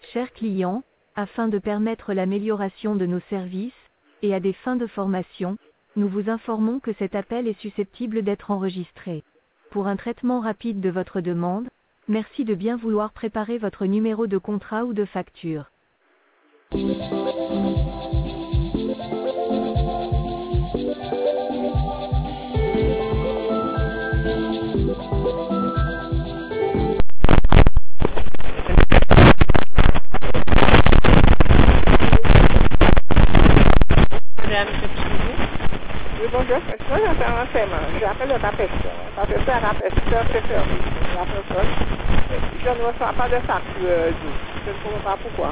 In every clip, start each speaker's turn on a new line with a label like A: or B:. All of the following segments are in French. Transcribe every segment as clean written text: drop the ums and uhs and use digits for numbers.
A: Chers clients, afin de permettre l'amélioration de nos services, et à des fins de formation, nous vous informons que cet appel est susceptible d'être enregistré. Pour un traitement rapide de votre demande, merci de bien vouloir préparer votre numéro de contrat ou de facture.
B: Oui, bonjour. Moi, j'ai fait un renseignement. J'appelle le rapesteur. Parce que c'est un rapesteur, c'est fermé. La personne, je ne reçois pas de facture d'eau. Je ne comprends pas pourquoi.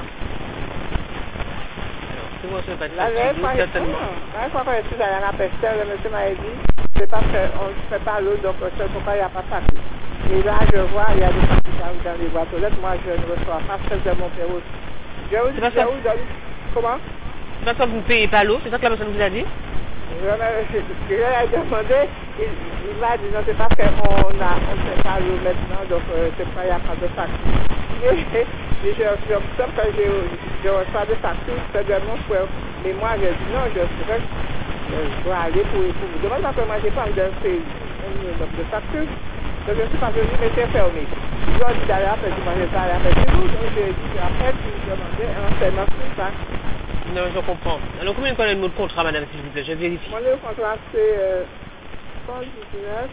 C: Si vous ne recevez pas de
B: La
C: facture d'eau, certainement.
B: dernière fois qu'on est allé à un rapesteur, le monsieur m'a dit, c'est parce qu'on ne fait pas l'eau, donc c'est pourquoi il n'y a pas de facture. Et là, je vois, il y a des factures dans les boîtes aux lettres. Moi, je ne reçois pas celle de mon père aussi. Je vous donne. Comment?
C: C'est parce que vous ne payez pas l'eau, c'est ça que la personne vous a dit?
B: Je lui ai demandé, il m'a dit non, c'est parce qu'on ne fait pas l'eau maintenant, donc c'est pourquoi il n'y a pas de facture. Et comme que je reçois des factures, c'est de mon frère. Mais moi, je dis non, je dois aller pour vous demander parce que moi, je n'ai pas envie de faire de facture. Donc je suis pas venu, mais c'est fermé. Ils ont dit d'aller après, moi, je vais aller après vous, donc j'ai dit après, je demandais un renseignement sur ça.
C: Non, je comprends. Alors, combien de le mot de contrat, madame, s'il vous plaît? Je vérifie.
B: Mon numéro de contrat, c'est 119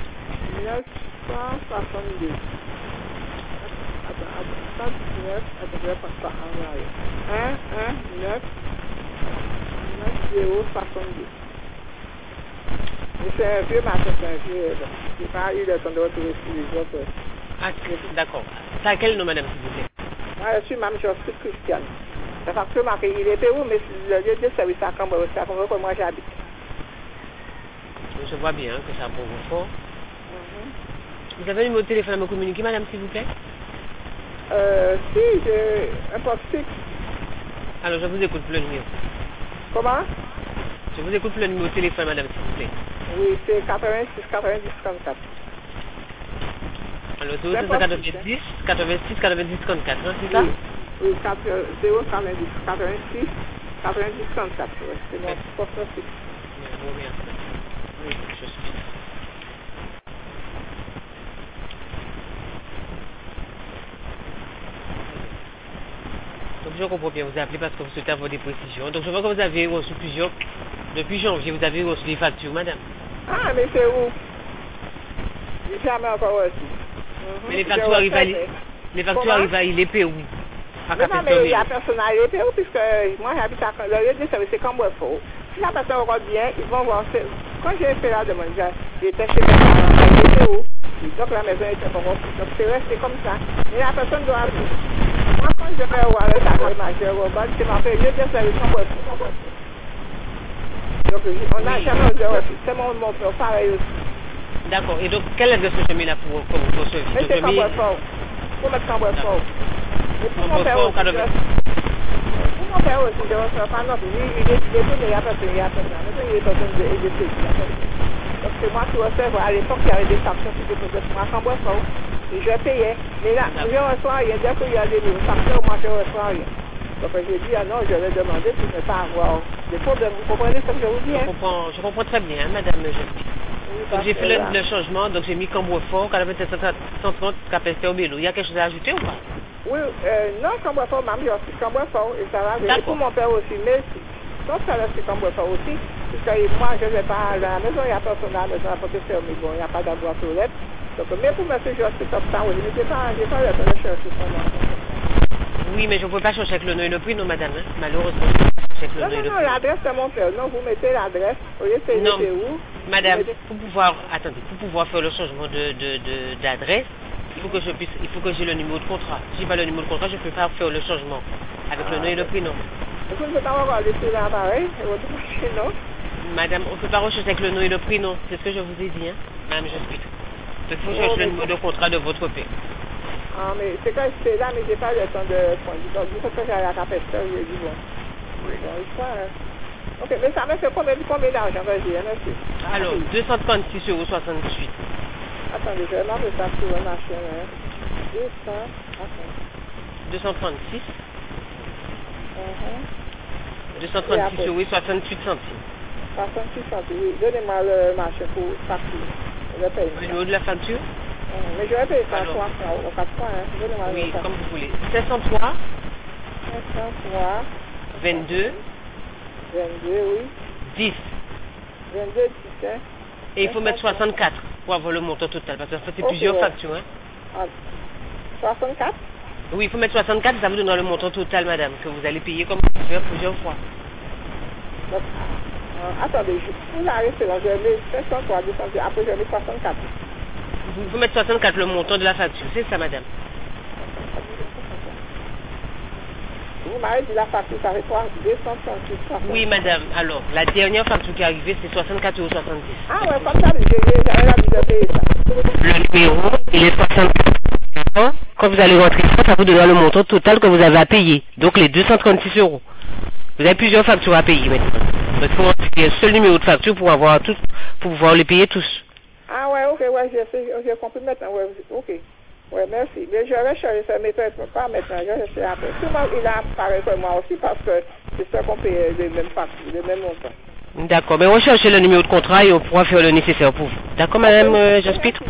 B: 962. Attends, 119, attends, je vais passer par en arrière. 1 1 9 9062. Et c'est un vieux matin, c'est un vieux. J'ai pas eu le temps de retrouver sur les autres.
C: Ah, d'accord. C'est à quel nom, madame, s'il vous plaît?
B: Moi, je suis Mme Joseph Christiane. La facture marquée, il est Pérou, mais le lieu de service à Cambrai, c'est à Cambrai que moi j'habite.
C: Je vois bien que ça pour vous fort. Vous avez un numéro de téléphone à me communiquer, madame, s'il vous plaît?
B: Si, j'ai un poste fixe.
C: Alors, je vous écoute pour le numéro.
B: Comment?
C: Je vous écoute pour le numéro de téléphone, madame, s'il vous plaît.
B: Oui, c'est 86 90 34.
C: Alors, 090 86 90 34, hein, c'est ça?
B: Oui, 0 90 86 90 34. C'est mon poste fixe.
C: Oui, je suis. Donc je comprends bien, vous avez appelé parce que vous souhaitez avoir des précisions. Donc je vois que vous avez reçu plusieurs, depuis janvier, vous avez reçu des factures, madame.
B: Ah, mais c'est où? J'ai jamais encore reçu.
C: Mais les factures arrivent à l'épée, oui.
B: Mais non, mais il y a personne à l'épée, puisque moi j'habite à le lieu de service, c'est comme Boisfort. Si la personne regarde bien, ils vont voir. Quand j'ai fait la demande, j'étais chez mes parents, j'étais où? Donc la maison était pas remplie. Donc c'est resté comme ça. Mais la personne doit aller. Moi, quand je vais voir le tableau majeur, c'est marqué lieu de service comme Boisfort. Donc on n'a jamais de refus. C'est mon père, pareil aussi.
C: D'accord. Et donc, quelle adresse je mets là pour ce service?
B: Mais c'est comme Boisfort. Pour mettre comme Boisfort. Et pour mon père aussi. Pour mon père aussi, je ne reçois pas non plus. Il est détourné, il y a personne, il y a personne. Maintenant, il est en train de saisir. Donc c'est moi qui recevais. À l'époque, il y avait des sanctions qui étaient posées pour moi quand Boisfort. Et je payais. Mais là, je ne reçois rien. Dès qu'il y a des sanctions, moi, je ne reçois rien. Donc j'ai dit, ah non, je vais demander pour ne pas avoir des problèmes. Vous comprenez ce que je vous dis?
C: Je comprends très bien, madame. Donc j'ai fait le changement, donc j'ai mis Cambrai-Fort, 4730 Capesteur Bélo. Il y a quelque chose à ajouter ou pas?
B: Oui, non, Cambrai-Fort, même, j'ai aussi Cambrai-Fort, et ça va. Et pour mon père aussi, mais donc ça reste Cambrai-Fort aussi, puisque moi, je ne vais pas à la maison, il n'y a personne à la maison, à porter fermé, bon, il n'y a pas d'abord aux lettres. Donc, mais pour monsieur Joseph, comme ça, oui, mais j'ai pas le temps de chercher son nom.
C: Oui, mais je ne peux pas chercher avec le nom et le prix, non, madame. Hein? Malheureusement, je ne peux pas chercher avec le nom et le prix.
B: Non, l'adresse de mon père. Non, vous mettez l'adresse. Au lieu de
C: non,
B: où?
C: Madame, pour pouvoir faire le changement d'adresse, il faut que j'ai le numéro de contrat. Si je n'ai pas le numéro de contrat, je ne peux pas faire le changement avec le nom et le prix, non.
B: Vous ne pouvez pas regarder sur l'appareil, votre machine, non?
C: Madame, on ne peut pas rechercher avec le nom et le prix, non. C'est ce que je vous ai dit, hein. Madame, je suis. Il faut chercher le numéro de contrat de votre père.
B: Ah, mais c'est quand c'est là, mais j'ai pas le temps de prendre. Donc, du coup, quand j'ai à la capesteur, j'ai dit bon. Oui. Bon, il faut. Ok, mais ça me fait combien d'argent, vas-y, merci.
C: Alors, 236,68 €.
B: Attendez, je vais mettre ça sur la machine. 200, attends.
C: 236.
B: Mhm.
C: 236 euros et 68 centimes.
B: 68 centimes, oui. Donnez-moi le marché pour facture. Je paye.
C: Le numéro de la facture?
B: Mais je vais payer ça
C: Alors.
B: 3 francs ou 4 francs. Hein. Donnez-moi
C: Oui,
B: le
C: comme vous voulez. 503,
B: 503,
C: 22,
B: 22, oui.
C: 10.
B: 22, 10, hein.
C: Et il faut mettre 64 pour avoir le montant total. Parce qu'en fait, c'est
B: Ok,
C: plusieurs
B: ouais.
C: factures. Hein.
B: Ah, 64.
C: Oui, il faut mettre 64, ça vous donnera le montant total, madame, que vous allez payer comme vous pouvez faire plusieurs fois.
B: Donc, attendez, vous arrêtez là, je mets 503, 200, après je mets 64.
C: Il faut mettre 64 le montant de la facture, c'est ça, madame?
B: Vous m'avez dit la facture, ça fait 238.
C: Oui, madame. Alors, la dernière facture qui est arrivée, c'est 64,70 €.
B: Ah ouais, comme ça, j'avais l'habitude de payer ça.
C: Le numéro, il est 64. Quand vous allez rentrer ça, ça vous donnera le montant total que vous avez à payer. Donc les 236 €. Vous avez plusieurs factures à payer maintenant. Il faut rentrer un seul numéro de facture pour avoir tout, pour pouvoir les payer tous.
B: Ah ouais, ok, ouais, j'ai compris maintenant, ouais, ok. Ouais, merci. Mais je vais chercher ça, mais pas maintenant, je vais chercher après. Souvent, il apparaît comme moi aussi parce que c'est ça qu'on paye les mêmes factures, les mêmes montants.
C: D'accord, mais recherchez le numéro de contrat et on pourra faire le nécessaire pour vous. D'accord, madame Jospitre?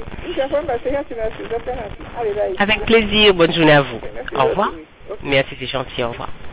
B: Allez,
C: Avec plaisir, bonne journée à vous.
B: merci
C: Au revoir.
B: beaucoup, oui. Ok.
C: Merci, c'est gentil, au revoir.